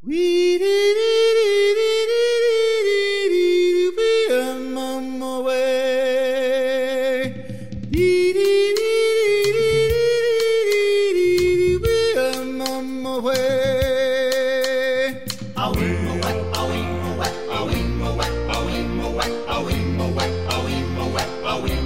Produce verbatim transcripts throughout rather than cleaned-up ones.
We did it, we are on my way. We are on my way. Away, away, away, away, away, away, away, away, away, away, away, away,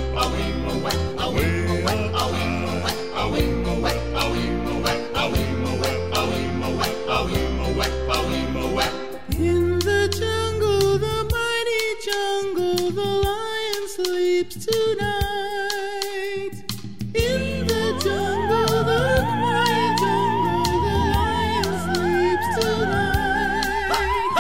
in the jungle, the mighty jungle, the lion sleeps tonight. In the jungle, the quiet jungle, the lion sleeps tonight.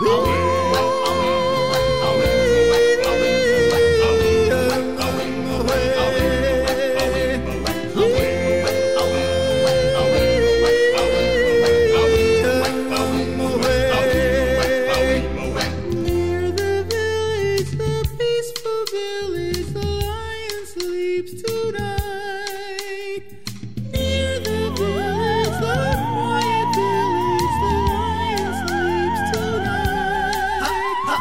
Tonight, near the village, the quiet village, the lion sleeps tonight.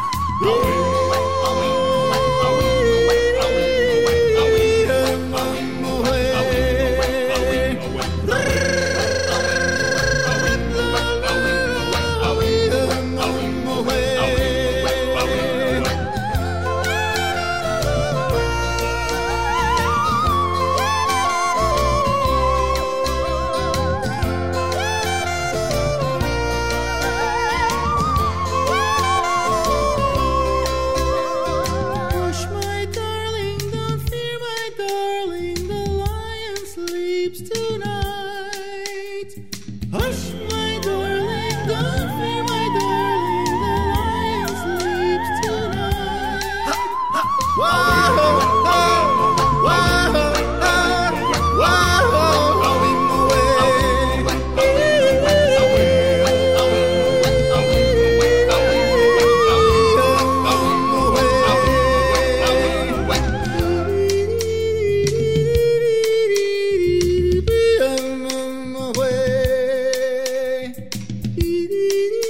Tonight, hush, my darling, don't fear, my darling, the lion sleeps tonight. Whoa, whoa, whoa, Dee dee